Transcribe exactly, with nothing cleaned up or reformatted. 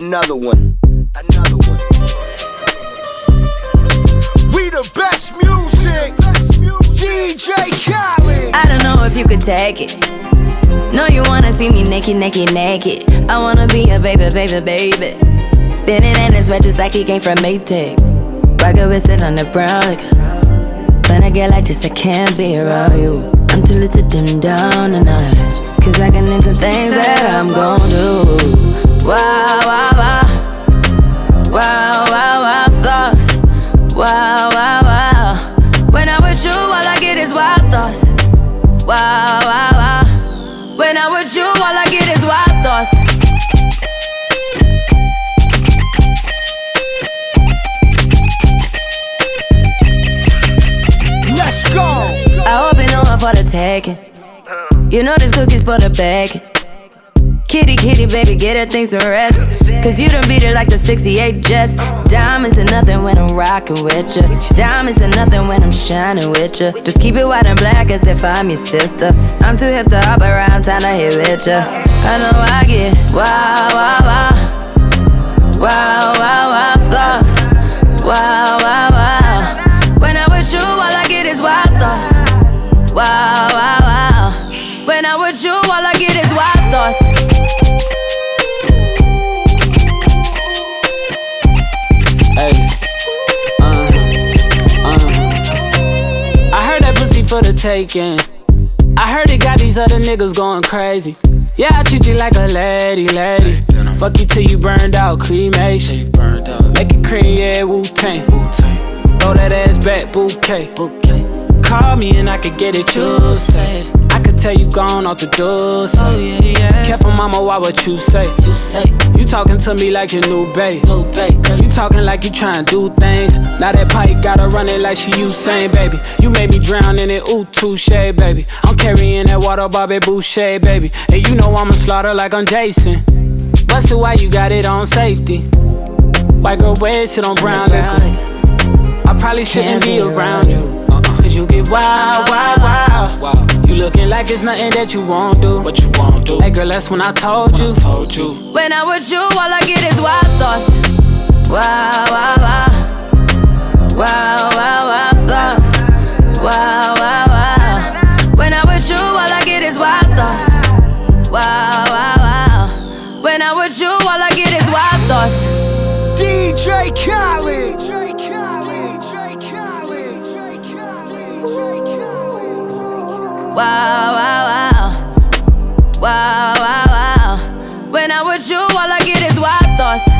another one, another one. We the best music, D J Khaled. I don't know if you could take it. No, you wanna see me naked, naked, naked. I wanna be a baby, baby, baby. Spinning in his red just like he came from Maytag. Rocket with it on the brown liquor. When I get like this, I can't be around you. I'm too little to dim down the night, cause I can into things that I'm gon' do. Wow, wow, wow. Wow, wow, wow, thoughts. Wow, wow, wow. When I'm with you, all I get is wild thoughts. Wow, wow, wow. When I'm with you, all I get is wild thoughts. Let's go. I hope you know I'm for the taking. You know this cookie's for the bag. Kitty, kitty, baby, get her things to rest. Cause you done beat it like the sixty-eight Jets. Diamonds are nothing when I'm rockin' with ya. Diamonds are nothing when I'm shining with ya. Just keep it white and black as if I'm your sister. I'm too hip to hop around town to hit with ya. I know I get wow, wow, wow. Wow, wow, wow, thoughts. Wow, wow, wow. When I'm with you, all I get is wild thoughts. Wow, wow, wow. When I'm with you, all I get is wild thoughts. Hey, uh, uh. I heard that pussy for the taking. I heard it got these other niggas going crazy. Yeah, I treat you like a lady, lady. Fuck you till you burned out, cremation. Make it cream, yeah, Wu-Tang. Throw that ass back, bouquet. Call me and I could get it, you say. I could tell you gone off the door, say. Oh, yeah, yeah. Careful, mama, why what you say? You say you talking to me like your new babe. New babe. You talking like you trying to do things. Now that pipe gotta run it like she Usain, baby. You made me drown in it, ooh, touche, baby. I'm carrying that water, Bobby Boucher, baby. And you know I'ma slaughter like I'm Jason. Busted, why you got it on safety? White girl wear shit on brown liquor. I probably shouldn't be around you. Cause you get wild, wild, wild, wild. You looking like it's nothing that you won't do. What you won't do? Hey girl, that's when I told you. Told you. When I'm with you, all I get is wild thoughts. Wow, wow, wow. Wow, wow, wow, thoughts. Wow, wow, wow. When I'm with you, all I get is wild thoughts. Wow, wow, wow. When I'm with you, all I get is wild thoughts. D J Khaled. Wow, wow, wow. Wow, wow, wow. When I'm with you, all I get is wild thoughts.